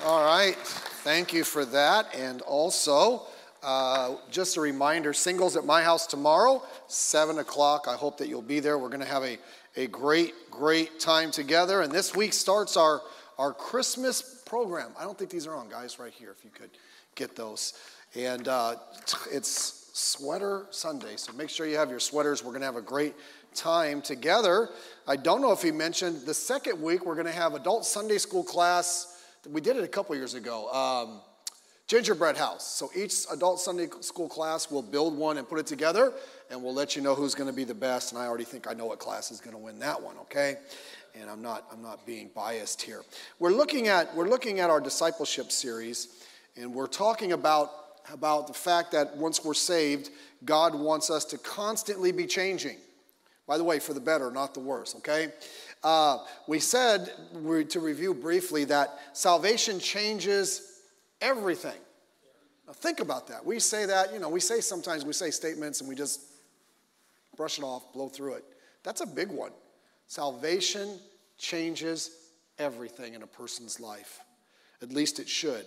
All right, thank you for that. And also, just a reminder, singles at my house tomorrow, 7 o'clock. I hope that you'll be there. We're going to have a great time together. And this week starts our Christmas program. I don't think these are on, guys, right here, if you could get those. And it's Sweater Sunday, so make sure you have your sweaters. We're going to have a great time together. I don't know if he mentioned, the second week we're going to have adult Sunday school class. We did it a couple years ago. Gingerbread house. So each adult Sunday school class will build one and put it together, and we'll let you know who's going to be the best. And I already think I know what class is going to win that one. Okay, and I'm not being biased here. We're looking at our discipleship series, and we're talking about the fact that once we're saved, God wants us to constantly be changing. By the way, for the better, not the worse. Okay. We said, to review briefly, that salvation changes everything. Now think about that. We say that, sometimes we say statements and we just brush it off, blow through it. That's a big one. Salvation changes everything in a person's life. At least it should.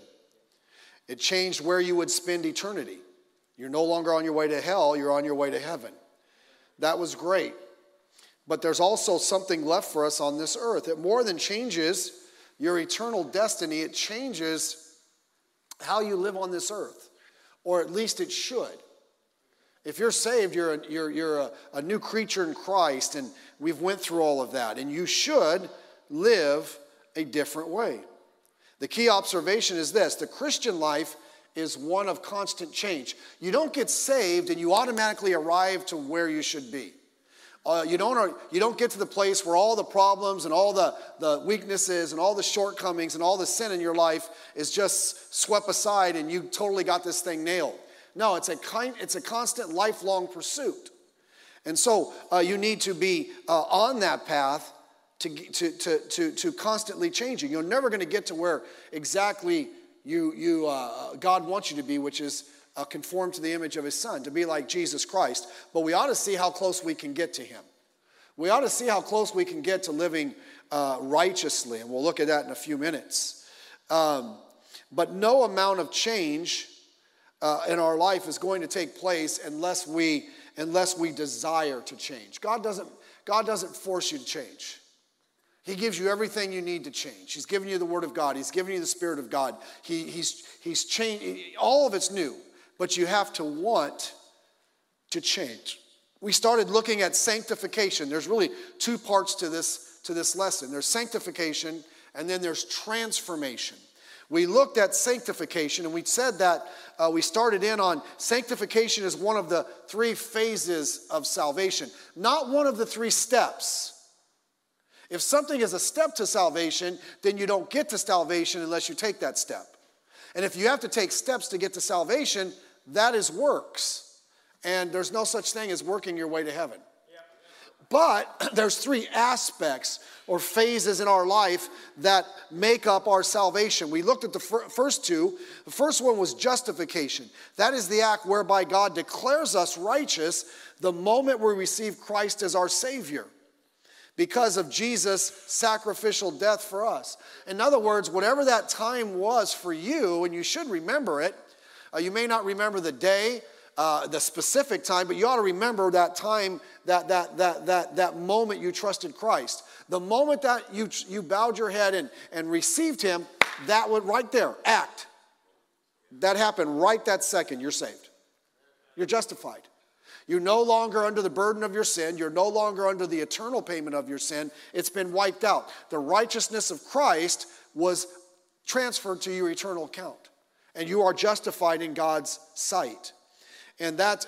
It changed where you would spend eternity. You're no longer on your way to hell, you're on your way to heaven. That was great. But there's also something left for us on this earth. It more than changes your eternal destiny, it changes how you live on this earth. Or at least it should. If you're saved, you're a new creature in Christ, and we've went through all of that. And you should live a different way. The key observation is this: the Christian life is one of constant change. You don't get saved and you automatically arrive to where you should be. You don't get to the place where all the problems and all the weaknesses and all the shortcomings and all the sin in your life is just swept aside and you totally got this thing nailed. No, it's a constant lifelong pursuit. And so you need to be on that path to constantly changing. You're never going to get to where exactly God wants you to be, which is conform to the image of his Son, to be like Jesus Christ. But we ought to see how close we can get to him. We ought to see how close we can get to living righteously, and we'll look at that in a few minutes. But no amount of change in our life is going to take place unless we desire to change. God doesn't force you to change. He gives you everything you need to change. He's given you the Word of God. He's given you the Spirit of God. He's changed. All of it's new. But you have to want to change. We started looking at sanctification. There's really two parts to this lesson. There's sanctification, and then there's transformation. We looked at sanctification, and we said that we started in on sanctification as one of the three phases of salvation, not one of the three steps. If something is a step to salvation, then you don't get to salvation unless you take that step. And if you have to take steps to get to salvation, that is works. And there's no such thing as working your way to heaven. But there's three aspects or phases in our life that make up our salvation. We looked at the first two. The first one was justification. That is the act whereby God declares us righteous the moment we receive Christ as our Savior, because of Jesus' sacrificial death for us. In other words, whatever that time was for you, and you should remember it, you may not remember the day, the specific time, but you ought to remember that time, that moment you trusted Christ. The moment that you bowed your head and received him, that went right there, act. That happened right that second, you're saved. You're justified. You're no longer under the burden of your sin. You're no longer under the eternal payment of your sin. It's been wiped out. The righteousness of Christ was transferred to your eternal account. And you are justified in God's sight. And that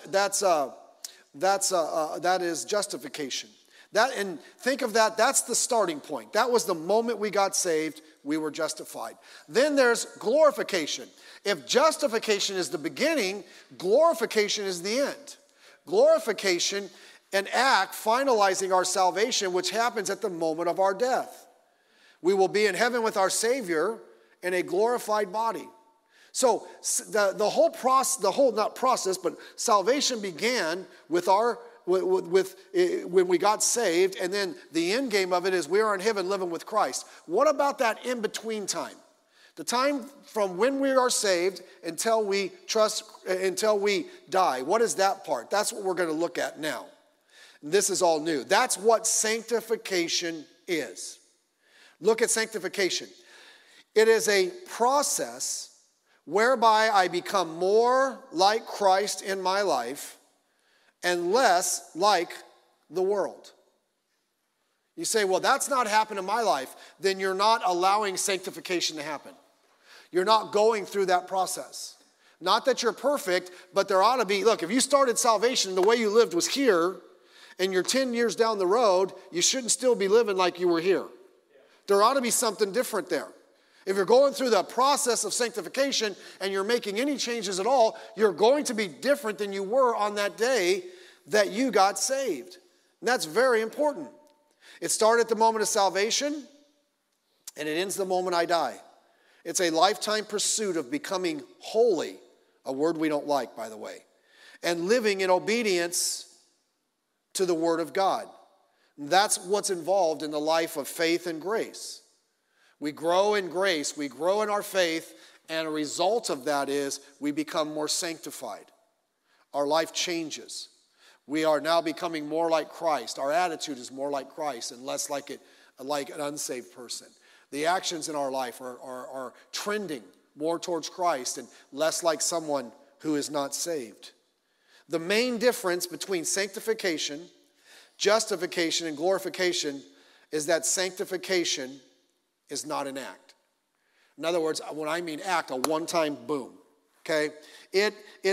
is justification. And think of that, that's the starting point. That was the moment we got saved, we were justified. Then there's glorification. If justification is the beginning, glorification is the end. Glorification, an act finalizing our salvation, which happens at the moment of our death. We will be in heaven with our Savior in a glorified body. So the whole process, but salvation began with when we got saved, and then the end game of it is we are in heaven living with Christ. What about that in-between time? The time from when we are saved until we die. What is that part? That's what we're going to look at now. And this is all new. That's what sanctification is. Look at sanctification. It is a process whereby I become more like Christ in my life and less like the world. You say, well, that's not happened in my life. Then you're not allowing sanctification to happen. You're not going through that process. Not that you're perfect, but there ought to be, look, if you started salvation and the way you lived was here, and you're 10 years down the road, you shouldn't still be living like you were here. There ought to be something different there. If you're going through the process of sanctification and you're making any changes at all, you're going to be different than you were on that day that you got saved. And that's very important. It started at the moment of salvation, and it ends the moment I die. It's a lifetime pursuit of becoming holy, a word we don't like, by the way, and living in obedience to the Word of God. That's what's involved in the life of faith and grace. We grow in grace, we grow in our faith, and a result of that is we become more sanctified. Our life changes. We are now becoming more like Christ. Our attitude is more like Christ and less like an unsaved person. The actions in our life are trending more towards Christ and less like someone who is not saved. The main difference between sanctification, justification, and glorification is that sanctification is not an act. In other words, when I mean act, a one-time boom. Okay? It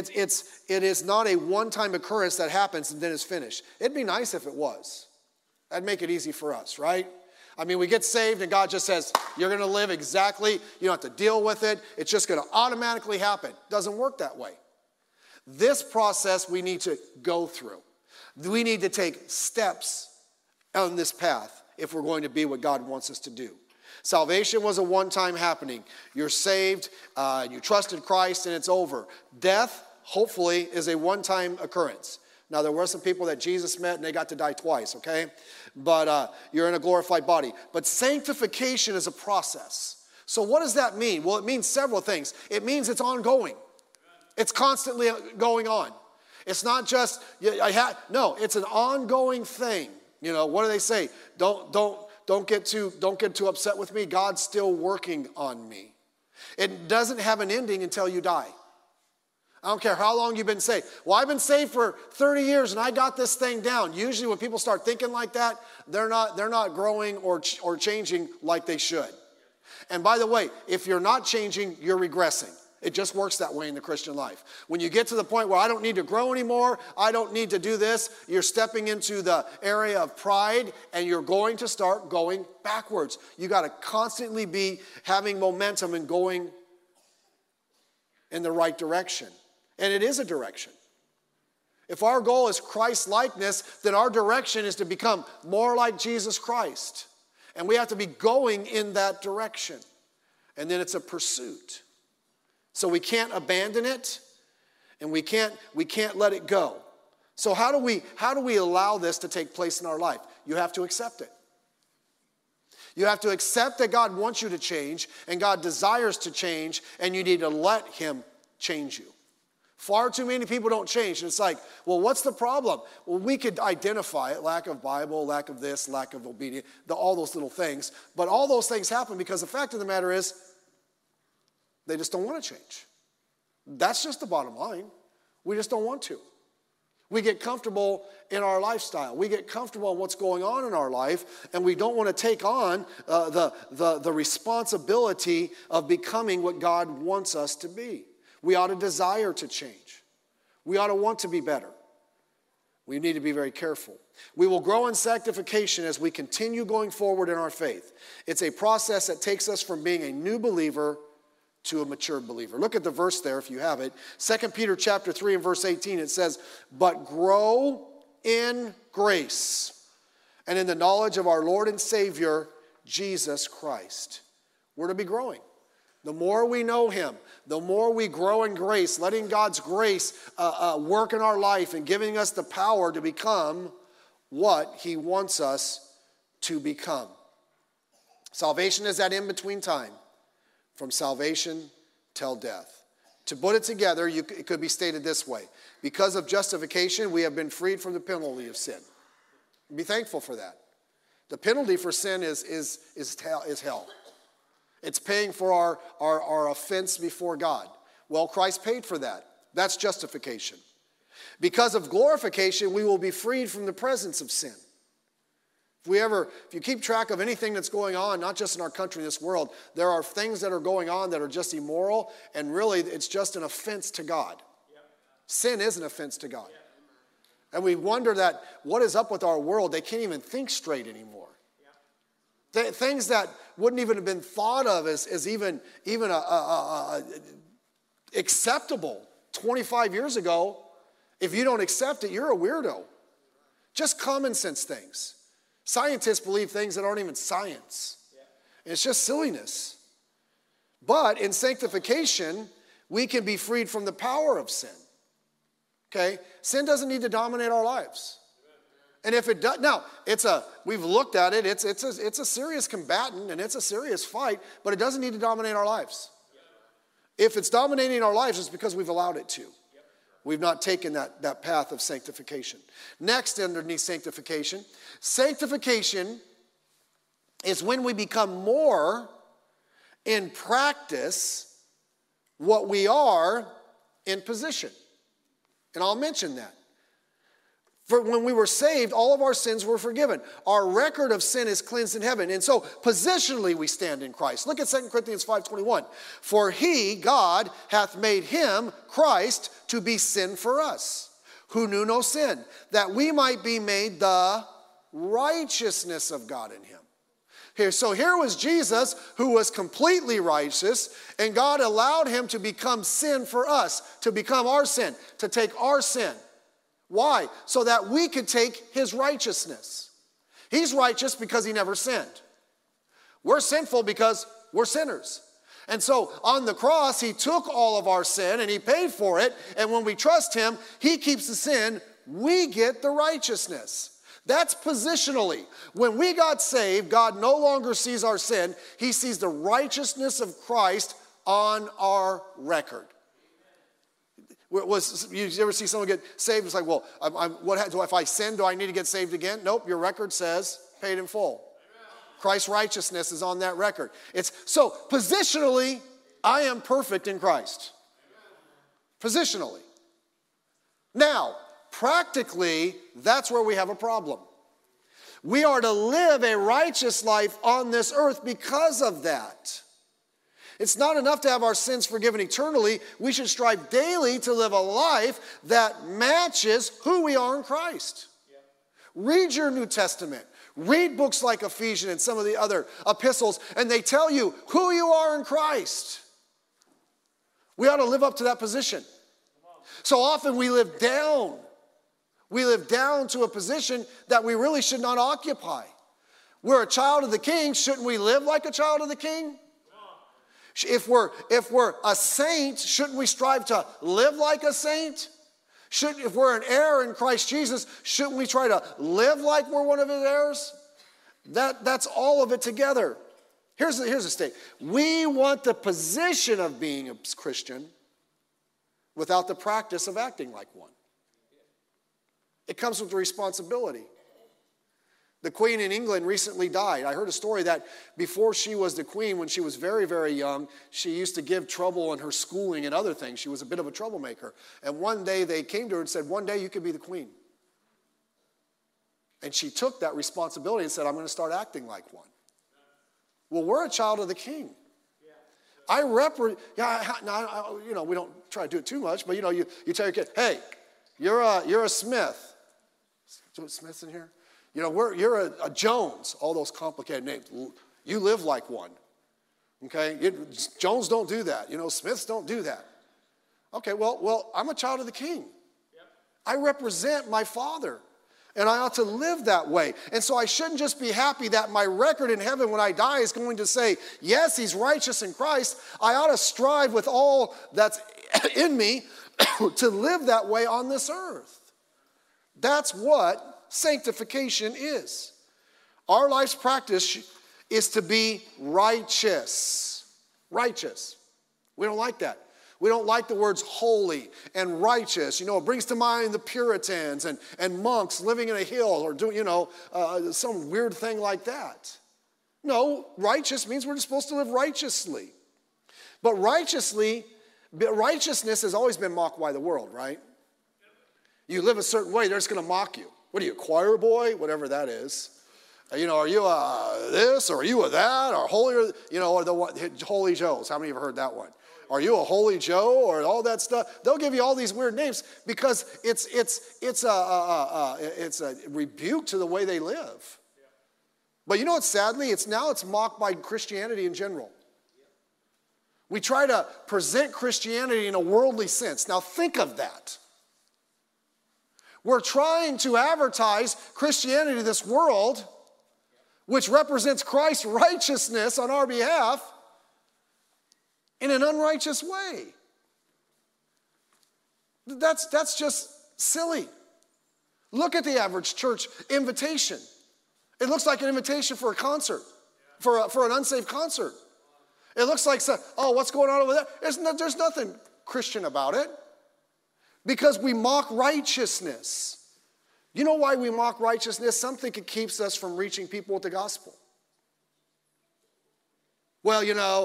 is not a one-time occurrence that happens and then is finished. It'd be nice if it was. That'd make it easy for us, right? I mean, we get saved and God just says, you're going to live exactly, you don't have to deal with it. It's just going to automatically happen. It doesn't work that way. This process we need to go through. We need to take steps on this path if we're going to be what God wants us to do. Salvation was a one-time happening. You're saved, you trusted Christ, and it's over. Death, hopefully, is a one-time occurrence. Now, there were some people that Jesus met, and they got to die twice, okay? But you're in a glorified body. But sanctification is a process. So what does that mean? Well, it means several things. It means it's ongoing. It's constantly going on. It's not just, no, it's an ongoing thing. You know, what do they say? Don't get too upset with me. God's still working on me. It doesn't have an ending until you die. I don't care how long you've been saved. Well, I've been saved for 30 years and I got this thing down. Usually when people start thinking like that, they're not growing or changing like they should. And by the way, if you're not changing, you're regressing. It just works that way in the Christian life. When you get to the point where I don't need to grow anymore, I don't need to do this, you're stepping into the area of pride and you're going to start going backwards. You got to constantly be having momentum and going in the right direction. And it is a direction. If our goal is Christ-likeness, then our direction is to become more like Jesus Christ. And we have to be going in that direction. And then it's a pursuit. So we can't abandon it, and we can't let it go. So how do we allow this to take place in our life? You have to accept it. You have to accept that God wants you to change, and God desires to change, and you need to let Him change you. Far too many people don't change, and it's like, well, what's the problem? Well, we could identify it, lack of Bible, lack of this, lack of obedience, all those little things. But all those things happen because the fact of the matter is, they just don't want to change. That's just the bottom line. We just don't want to. We get comfortable in our lifestyle. We get comfortable in what's going on in our life, and we don't want to take on the responsibility of becoming what God wants us to be. We ought to desire to change. We ought to want to be better. We need to be very careful. We will grow in sanctification as we continue going forward in our faith. It's a process that takes us from being a new believer to a mature believer. Look at the verse there if you have it. 2 Peter chapter 3 and verse 18, it says, "But grow in grace and in the knowledge of our Lord and Savior, Jesus Christ." We're to be growing. The more we know Him, the more we grow in grace, letting God's grace work in our life and giving us the power to become what He wants us to become. Salvation is that in-between time from salvation till death. To put it together, it could be stated this way. Because of justification, we have been freed from the penalty of sin. Be thankful for that. The penalty for sin is hell. It's paying for our offense before God. Well, Christ paid for that. That's justification. Because of glorification, we will be freed from the presence of sin. If you keep track of anything that's going on, not just in our country, in this world, there are things that are going on that are just immoral, and really it's just an offense to God. Yep. Sin is an offense to God. Yep. And we wonder that what is up with our world? They can't even think straight anymore. Yep. Things that wouldn't even have been thought of as even acceptable 25 years ago. If you don't accept it, you're a weirdo. Just common sense things. Scientists believe things that aren't even science. And it's just silliness. But in sanctification, we can be freed from the power of sin. Okay? Sin doesn't need to dominate our lives. And if it does, now, we've looked at it, it's a serious combatant and it's a serious fight, but it doesn't need to dominate our lives. If it's dominating our lives, it's because we've allowed it to. We've not taken that path of sanctification. Next, underneath sanctification is when we become more in practice what we are in position. And I'll mention that. For when we were saved, all of our sins were forgiven. Our record of sin is cleansed in heaven. And so positionally we stand in Christ. Look at 2 Corinthians 5:21. For he, God, hath made him, Christ, to be sin for us, who knew no sin, that we might be made the righteousness of God in him. Here was Jesus, who was completely righteous, and God allowed him to become sin for us, to become our sin, to take our sin. Why? So that we could take his righteousness. He's righteous because he never sinned. We're sinful because we're sinners. And so on the cross, he took all of our sin and he paid for it. And when we trust him, he keeps the sin. We get the righteousness. That's positionally. When we got saved, God no longer sees our sin. He sees the righteousness of Christ on our record. You ever see someone get saved? It's like, well, if I sin, do I need to get saved again? Nope, your record says paid in full. Amen. Christ's righteousness is on that record. So positionally, I am perfect in Christ. Amen. Positionally. Now, practically, that's where we have a problem. We are to live a righteous life on this earth because of that. It's not enough to have our sins forgiven eternally. We should strive daily to live a life that matches who we are in Christ. Yeah. Read your New Testament. Read books like Ephesians and some of the other epistles, and they tell you who you are in Christ. We ought to live up to that position. So often we live down. We live down to a position that we really should not occupy. We're a child of the King. Shouldn't we live like a child of the King? If we're a saint, shouldn't we strive to live like a saint? If we're an heir in Christ Jesus, shouldn't we try to live like we're one of his heirs? That's all of it together. Here's the state. We want the position of being a Christian without the practice of acting like one. It comes with the responsibility. The Queen in England recently died. I heard a story that before she was the Queen, when she was very, very young, she used to give trouble in her schooling and other things. She was a bit of a troublemaker. And one day they came to her and said, one day you could be the Queen. And she took that responsibility and said, I'm going to start acting like one. Well, we're a child of the King. We don't try to do it too much, but you tell your kid, hey, you're a Smith. Smith's in here? You're a Jones, all those complicated names. You live like one, okay? Jones don't do that. Smiths don't do that. Okay, well, I'm a child of the King. Yep. I represent my Father, and I ought to live that way. And so I shouldn't just be happy that my record in heaven when I die is going to say, yes, he's righteous in Christ. I ought to strive with all that's in me to live that way on this earth. That's what sanctification is. Our life's practice is to be righteous. Righteous. We don't like that. We don't like the words holy and righteous. You know, it brings to mind the Puritans and monks living in a hill or doing, some weird thing like that. No, righteous means we're supposed to live righteously. But righteousness has always been mocked by the world, right? You live a certain way, they're just going to mock you. What are you, a choir boy? Whatever that is. Are you this or are you a that or holier, or the Holy Joes? How many have heard that one? Are you a Holy Joe or all that stuff? They'll give you all these weird names because it's a rebuke to the way they live. But you know what? Sadly, it's mocked by Christianity in general. We try to present Christianity in a worldly sense. Now think of that. We're trying to advertise Christianity to this world, which represents Christ's righteousness on our behalf, in an unrighteous way. That's just silly. Look at the average church invitation. It looks like an invitation for a concert, for an unsaved concert. It looks like, what's going on over there? There's nothing Christian about it because we mock righteousness. You know why we mock righteousness? Some think it keeps us from reaching people with the gospel. Well,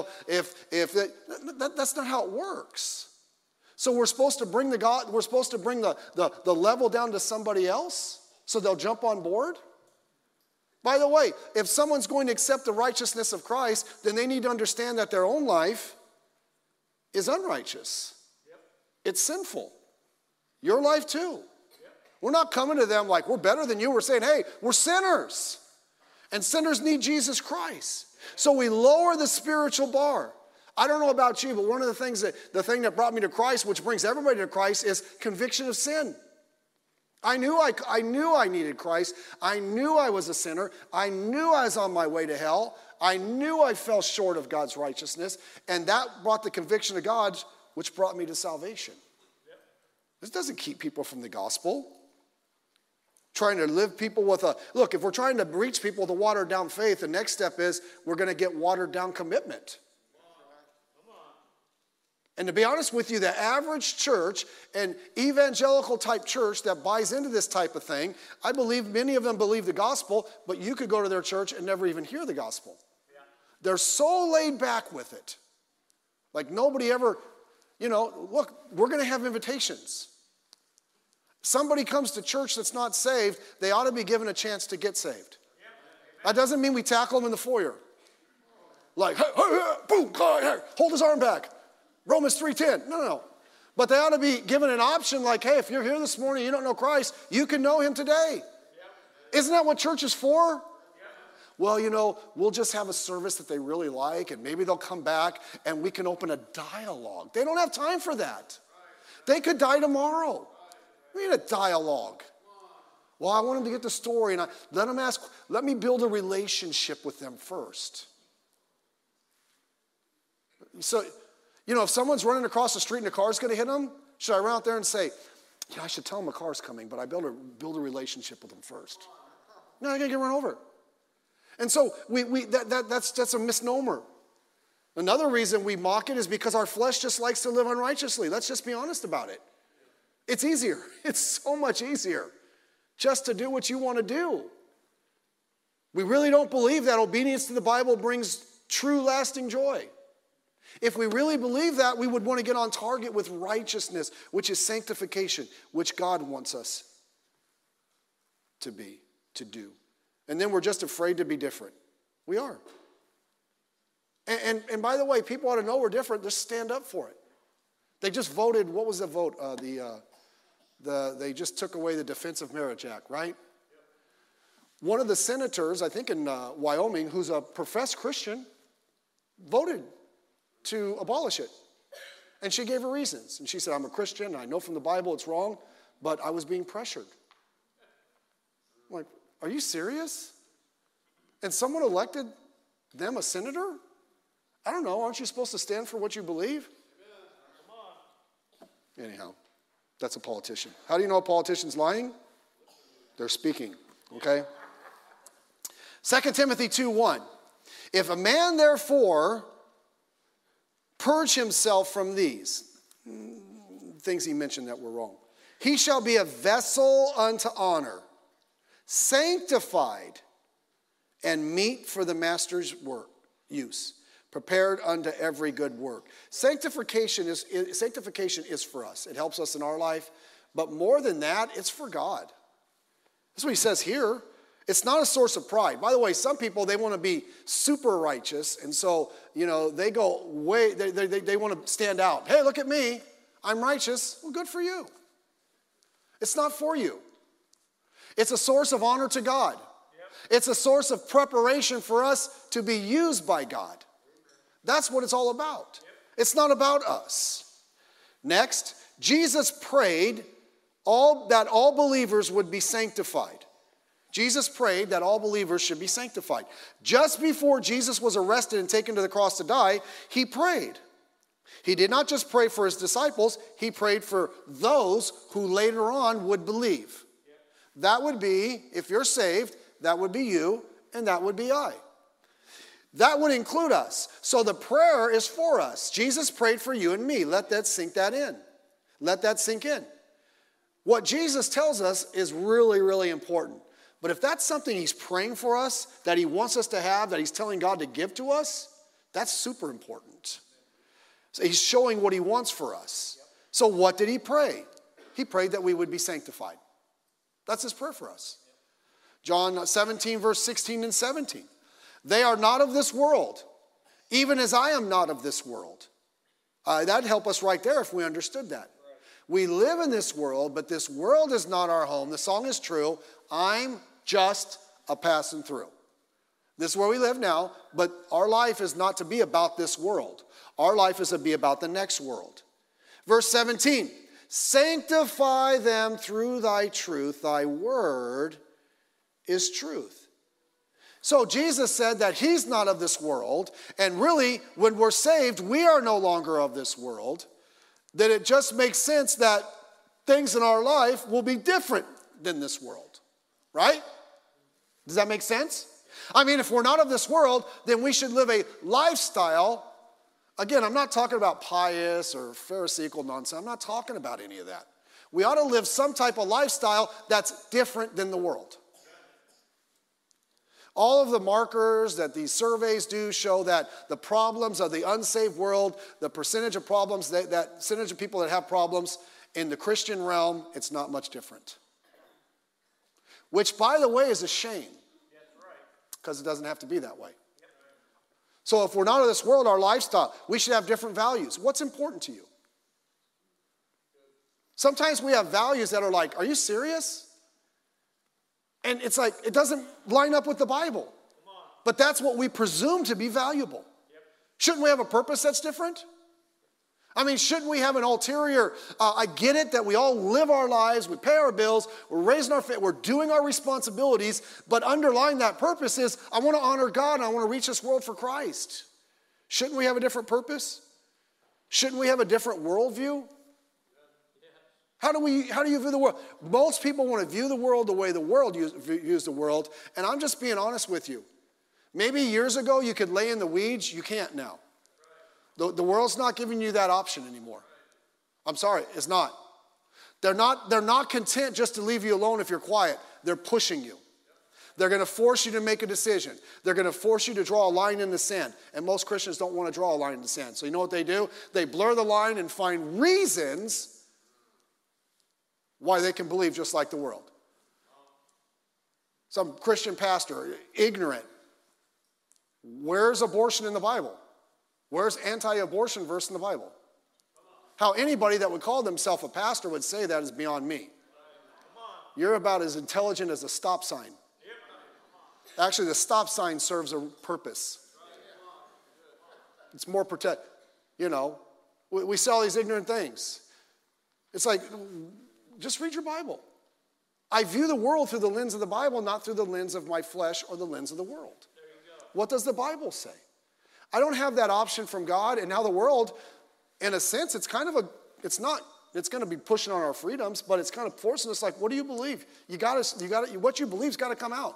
that's not how it works. So we're supposed to bring the level down to somebody else so they'll jump on board? By the way, if someone's going to accept the righteousness of Christ, then they need to understand that their own life is unrighteous. Yep. It's sinful. Your life too. Yep. We're not coming to them like we're better than you. We're saying, hey, we're sinners. And sinners need Jesus Christ. So we lower the spiritual bar. I don't know about you, but one of the thing that brought me to Christ, which brings everybody to Christ, is conviction of sin. I knew I needed Christ. I knew I was a sinner. I knew I was on my way to hell. I knew I fell short of God's righteousness. And that brought the conviction of God, which brought me to salvation. This doesn't keep people from the gospel. Trying to live people with look, if we're trying to reach people with a watered down faith, the next step is we're going to get watered down commitment. And to be honest with you, the average church and evangelical type church that buys into this type of thing, I believe many of them believe the gospel, but you could go to their church and never even hear the gospel. Yeah. They're so laid back with it. Like nobody ever, look, we're going to have invitations. Somebody comes to church that's not saved, they ought to be given a chance to get saved. That doesn't mean we tackle them in the foyer. Like, hey, boom, hold his arm back. Romans 3:10. No. But they ought to be given an option like, hey, if you're here this morning, you don't know Christ, you can know him today. Isn't that what church is for? Well, we'll just have a service that they really like, and maybe they'll come back, and we can open a dialogue. They don't have time for that. They could die tomorrow. We need a dialogue. Well, I want them to get the story, and let me build a relationship with them first. So, if someone's running across the street and a car's going to hit them, should I run out there and say, I should tell them a car's coming, but I better build a relationship with them first? No, I'm going to get run over. And so that's a misnomer. Another reason we mock it is because our flesh just likes to live unrighteously. Let's just be honest about it. It's easier. It's so much easier just to do what you want to do. We really don't believe that obedience to the Bible brings true lasting joy. If we really believe that, we would want to get on target with righteousness, which is sanctification, which God wants us to do. And then we're just afraid to be different. We are. And by the way, people ought to know we're different. Just stand up for it. They just voted, what was the vote? They just took away the Defense of Marriage Act, right? One of the senators, I think in Wyoming, who's a professed Christian, voted to abolish it. And she gave her reasons. And she said, I'm a Christian, and I know from the Bible it's wrong, but I was being pressured. I'm like, are you serious? And someone elected them a senator? I don't know, aren't you supposed to stand for what you believe? Anyhow, that's a politician. How do you know a politician's lying? They're speaking, okay? 2 Timothy 2:1. If a man therefore purge himself from these. Things he mentioned that were wrong. He shall be a vessel unto honor, sanctified, and meet for the master's work, use, prepared unto every good work. Sanctification is for us. It helps us in our life. But more than that, it's for God. That's what he says here. It's not a source of pride. By the way, some people, they want to be super righteous. And so, they go way, they want to stand out. Hey, look at me. I'm righteous. Well, good for you. It's not for you. It's a source of honor to God. It's a source of preparation for us to be used by God. That's what it's all about. It's not about us. Next, Jesus prayed that all believers would be sanctified. Jesus prayed that all believers should be sanctified. Just before Jesus was arrested and taken to the cross to die, he prayed. He did not just pray for his disciples, he prayed for those who later on would believe. That would be, if you're saved, that would be you, and that would be I. That would include us. So the prayer is for us. Jesus prayed for you and me. Let that sink in. Let that sink in. What Jesus tells us is really, really important. But if that's something he's praying for us, that he wants us to have, that he's telling God to give to us, that's super important. So he's showing what he wants for us. So what did he pray? He prayed that we would be sanctified. That's his prayer for us. John 17, verse 16 and 17. They are not of this world, even as I am not of this world. That'd help us right there if we understood that. We live in this world, but this world is not our home. The song is true. I'm just a passing through. This is where we live now, but our life is not to be about this world. Our life is to be about the next world. Verse 17, sanctify them through thy truth. Thy word is truth. So Jesus said that he's not of this world, and really, when we're saved, we are no longer of this world. That it just makes sense that things in our life will be different than this world, right? Does that make sense? I mean, if we're not of this world, then we should live a lifestyle. Again, I'm not talking about pious or pharisaical nonsense. I'm not talking about any of that. We ought to live some type of lifestyle that's different than the world. All of the markers that these surveys do show that the problems of the unsaved world, the percentage of problems, that percentage of people that have problems in the Christian realm, it's not much different. Which, by the way, is a shame. Because it doesn't have to be that way. So if we're not of this world, our lifestyle, we should have different values. What's important to you? Sometimes we have values that are like, are you serious? And it's like, it doesn't line up with the Bible. But that's what we presume to be valuable. Shouldn't we have a purpose that's different? I mean, shouldn't we have an ulterior, I get it that we all live our lives, we pay our bills, we're raising our family, we're doing our responsibilities, but underlying that purpose is, I want to honor God and I want to reach this world for Christ. Shouldn't we have a different purpose? Shouldn't we have a different worldview? How do you view the world? Most people want to view the world the way the world views the world, and I'm just being honest with you. Maybe years ago you could lay in the weeds, you can't now. The world's not giving you that option anymore. I'm sorry, it's not. They're not content just to leave you alone if you're quiet. They're pushing you. They're going to force you to make a decision. They're going to force you to draw a line in the sand. And most Christians don't want to draw a line in the sand. So you know what they do? They blur the line and find reasons why they can believe just like the world. Some Christian pastor, ignorant. Where's abortion in the Bible? Where's anti-abortion verse in the Bible? How anybody that would call themselves a pastor would say that is beyond me. You're about as intelligent as a stop sign. Actually, the stop sign serves a purpose. It's more protect. We say all these ignorant things. It's like, just read your Bible. I view the world through the lens of the Bible, not through the lens of my flesh or the lens of the world. What does the Bible say? I don't have that option from God, and now the world, in a sense, it's going to be pushing on our freedoms, but it's kind of forcing us like, what do you believe? What you believe's got to come out.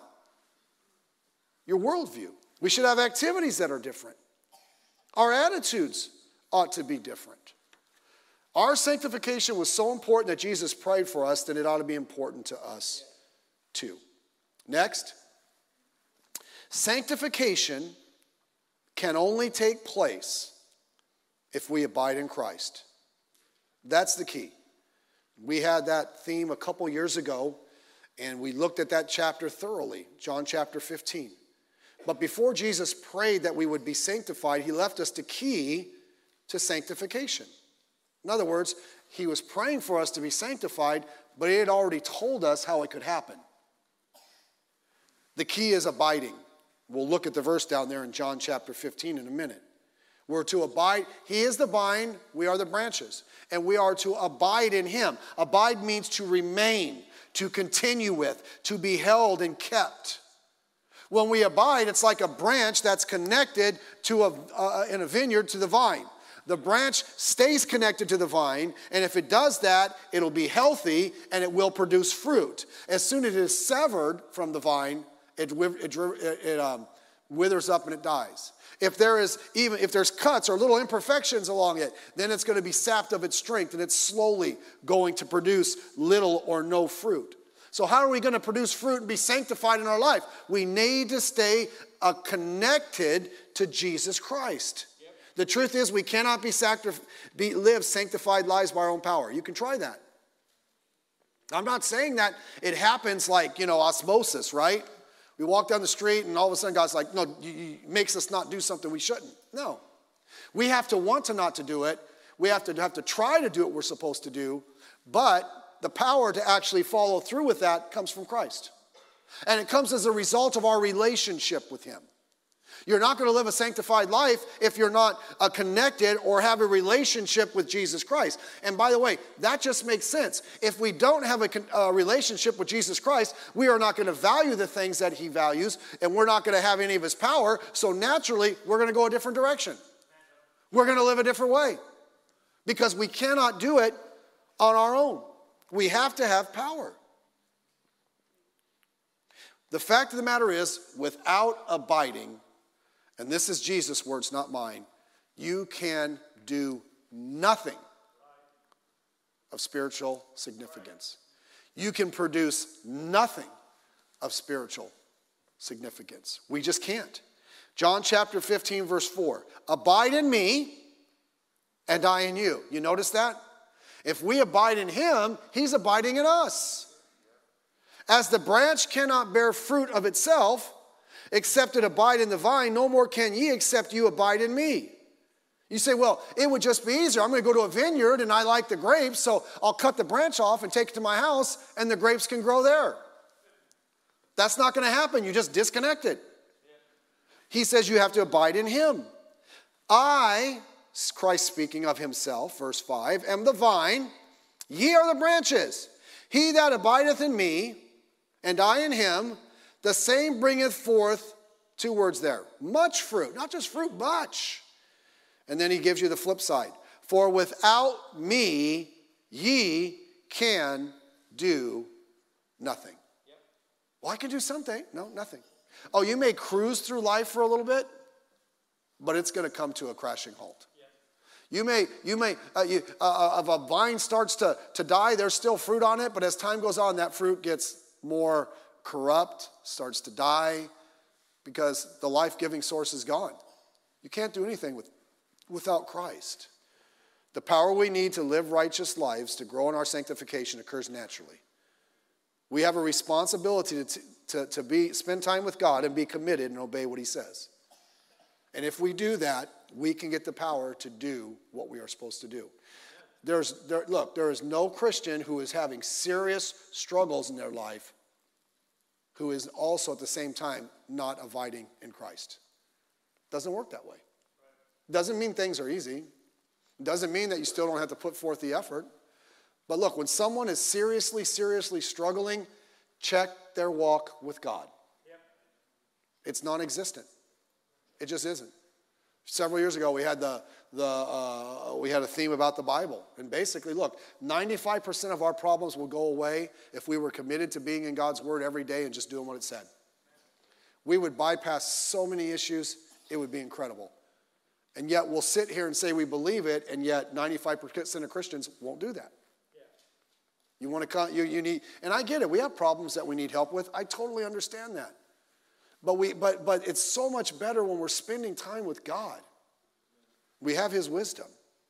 Your worldview. We should have activities that are different. Our attitudes ought to be different. Our sanctification was so important that Jesus prayed for us, that it ought to be important to us too. Next, sanctification can only take place if we abide in Christ. That's the key. We had that theme a couple years ago, and we looked at that chapter thoroughly, John chapter 15. But before Jesus prayed that we would be sanctified, he left us the key to sanctification. In other words, he was praying for us to be sanctified, but he had already told us how it could happen. The key is abiding. We'll look at the verse down there in John chapter 15 in a minute. We're to abide. He is the vine, we are the branches. And we are to abide in him. Abide means to remain, to continue with, to be held and kept. When we abide, it's like a branch that's connected to in a vineyard to the vine. The branch stays connected to the vine, and if it does that, it'll be healthy and it will produce fruit. As soon as it is severed from the vine, it withers up and it dies. If there's cuts or little imperfections along it, then it's going to be sapped of its strength, and it's slowly going to produce little or no fruit. So how are we going to produce fruit and be sanctified in our life? We need to stay connected to Jesus Christ. Yep. The truth is, we cannot live sanctified lives by our own power. You can try that. I'm not saying that it happens like, osmosis, right? We walk down the street and all of a sudden God's like, no, he makes us not do something we shouldn't. No. We have to want to not to do it. We have to try to do what we're supposed to do. But the power to actually follow through with that comes from Christ. And it comes as a result of our relationship with him. You're not going to live a sanctified life if you're not connected or have a relationship with Jesus Christ. And by the way, that just makes sense. If we don't have a relationship with Jesus Christ, we are not going to value the things that he values, and we're not going to have any of his power. So naturally, we're going to go a different direction. We're going to live a different way because we cannot do it on our own. We have to have power. The fact of the matter is, without abiding, and this is Jesus' words, not mine, you can do nothing of spiritual significance. You can produce nothing of spiritual significance. We just can't. John chapter 15, verse 4. Abide in me, and I in you. You notice that? If we abide in him, he's abiding in us. As the branch cannot bear fruit of itself, except it abide in the vine, no more can ye except you abide in me. You say, well, it would just be easier. I'm going to go to a vineyard and I like the grapes, so I'll cut the branch off and take it to my house and the grapes can grow there. That's not going to happen. You just disconnect it. He says you have to abide in him. I, Christ speaking of himself, verse 5, am the vine, ye are the branches. He that abideth in me, and I in him, the same bringeth forth, 2 words there, much fruit. Not just fruit, much. And then he gives you the flip side. For without me, ye can do nothing. Yep. Well, I can do something. No, nothing. Oh, you may cruise through life for a little bit, but it's going to come to a crashing halt. Yep. If a vine starts to die, there's still fruit on it, but as time goes on, that fruit gets more corrupt, starts to die, because the life-giving source is gone. You can't do anything without Christ. The power we need to live righteous lives, to grow in our sanctification, occurs naturally. We have a responsibility to spend time with God and be committed and obey what he says. And if we do that, we can get the power to do what we are supposed to do. There is no Christian who is having serious struggles in their life who is also at the same time not abiding in Christ. Doesn't work that way. Doesn't mean things are easy. Doesn't mean that you still don't have to put forth the effort. But look, when someone is seriously struggling, check their walk with God. Yep. It's non-existent. It just isn't. Several years ago, we had we had a theme about the Bible. And basically, look, 95% of our problems will go away if we were committed to being in God's word every day and just doing what it said. We would bypass so many issues, it would be incredible. And yet we'll sit here and say we believe it, and yet 95% of Christians won't do that. You want to you need, and I get it. We have problems that we need help with. I totally understand that. But it's so much better when we're spending time with God. We have his wisdom.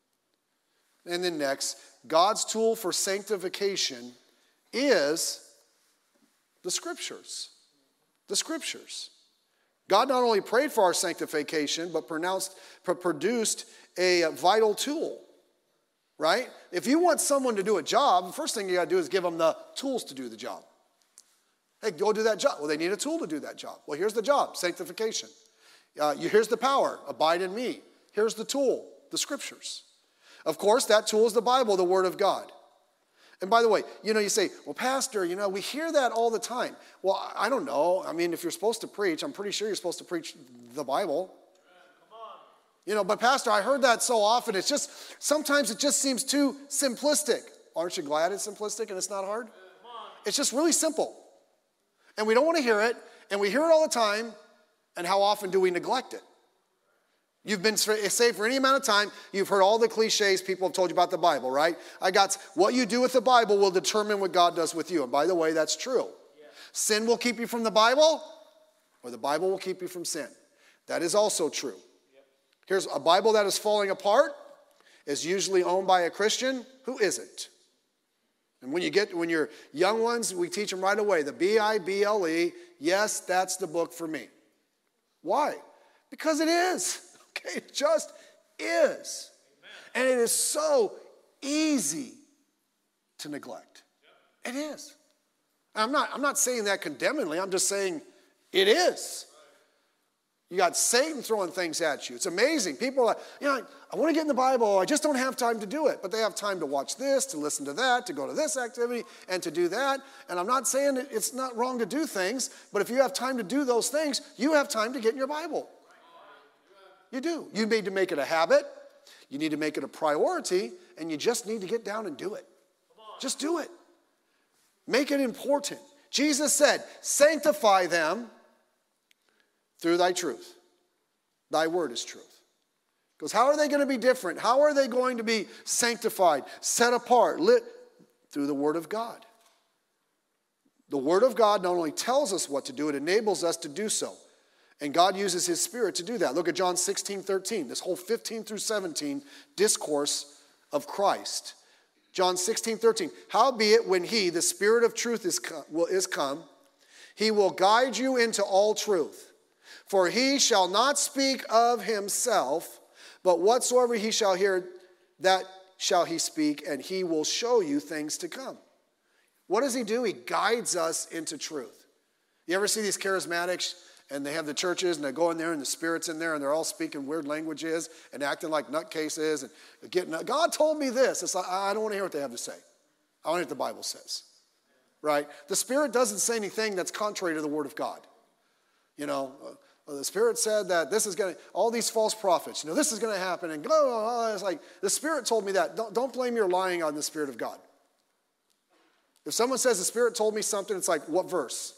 And then next, God's tool for sanctification is the Scriptures. The Scriptures. God not only prayed for our sanctification, but produced a vital tool. Right? If you want someone to do a job, the first thing you got to do is give them the tools to do the job. Hey, go do that job. Well, they need a tool to do that job. Well, here's the job, sanctification. Here's the power, abide in me. Here's the tool, the Scriptures. Of course, that tool is the Bible, the Word of God. And by the way, you say, well, Pastor, we hear that all the time. Well, I don't know. I mean, if you're supposed to preach, I'm pretty sure you're supposed to preach the Bible. But Pastor, I heard that so often. Sometimes it just seems too simplistic. Aren't you glad it's simplistic and it's not hard? It's just really simple. And we don't want to hear it, and we hear it all the time, and how often do we neglect it? You've been saved for any amount of time. You've heard all the cliches people have told you about the Bible, right? What you do with the Bible will determine what God does with you. And by the way, that's true. Yeah. Sin will keep you from the Bible, or the Bible will keep you from sin. That is also true. Here's a Bible that is falling apart is usually owned by a Christian who isn't. And when you're young ones, we teach them right away, the Bible, yes, that's the book for me. Why? Because it is. Okay, it just is. Amen. And it is so easy to neglect. It is. I'm not saying that condemningly, I'm just saying it is. You got Satan throwing things at you. It's amazing. People are like, I want to get in the Bible. I just don't have time to do it. But they have time to watch this, to listen to that, to go to this activity, and to do that. And I'm not saying it's not wrong to do things, but if you have time to do those things, you have time to get in your Bible. You do. You need to make it a habit. You need to make it a priority, and you just need to get down and do it. Just do it. Make it important. Jesus said, sanctify them through thy truth. Thy word is truth. Because how are they going to be different? How are they going to be sanctified, set apart, lit through the word of God? The word of God not only tells us what to do, it enables us to do so. And God uses his Spirit to do that. Look at John 16:13, this whole 15 through 17 discourse of Christ. John 16:13, howbeit when he, the Spirit of truth is come, he will guide you into all truth. For he shall not speak of himself, but whatsoever he shall hear, that shall he speak, and he will show you things to come. What does he do? He guides us into truth. You ever see these charismatics, and they have the churches, and they go in there, and the Spirit's in there, and they're all speaking weird languages, and acting like nutcases, and God told me this. It's like, I don't want to hear what they have to say. I want to hear what the Bible says. Right? The Spirit doesn't say anything that's contrary to the Word of God. The Spirit said that this is going to, all these false prophets, this is going to happen, and it's like, the Spirit told me that. Don't blame your lying on the Spirit of God. If someone says the Spirit told me something, it's like, what verse?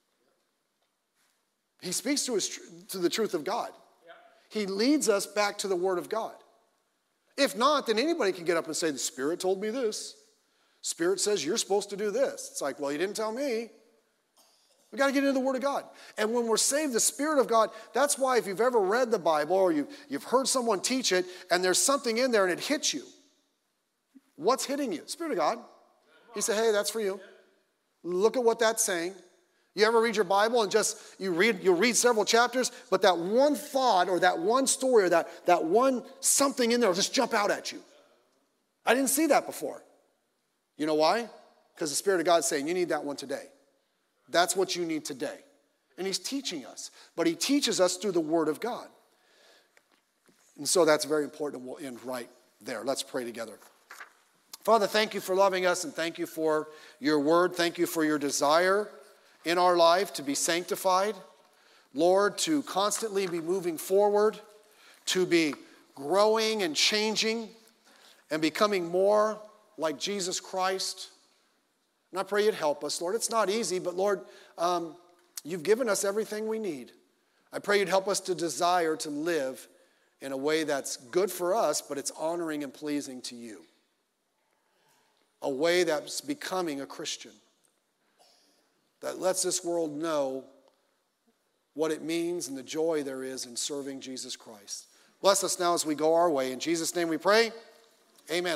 He speaks to the truth of God. He leads us back to the Word of God. If not, then anybody can get up and say, the Spirit told me this. Spirit says you're supposed to do this. It's like, well, he didn't tell me. We've got to get into the Word of God. And when we're saved, the Spirit of God, that's why if you've ever read the Bible or you've heard someone teach it and there's something in there and it hits you, what's hitting you? Spirit of God. He said, hey, that's for you. Look at what that's saying. You ever read your Bible and you'll read several chapters, but that one thought or that one story or that one something in there will just jump out at you. I didn't see that before. You know why? Because the Spirit of God is saying, you need that one today. That's what you need today. And he's teaching us. But he teaches us through the Word of God. And so that's very important, and we'll end right there. Let's pray together. Father, thank you for loving us, and thank you for your word. Thank you for your desire in our life to be sanctified. Lord, to constantly be moving forward, to be growing and changing and becoming more like Jesus Christ. And I pray you'd help us, Lord. It's not easy, but Lord, you've given us everything we need. I pray you'd help us to desire to live in a way that's good for us, but it's honoring and pleasing to you. A way that's becoming a Christian. That lets this world know what it means and the joy there is in serving Jesus Christ. Bless us now as we go our way. In Jesus' name we pray. Amen.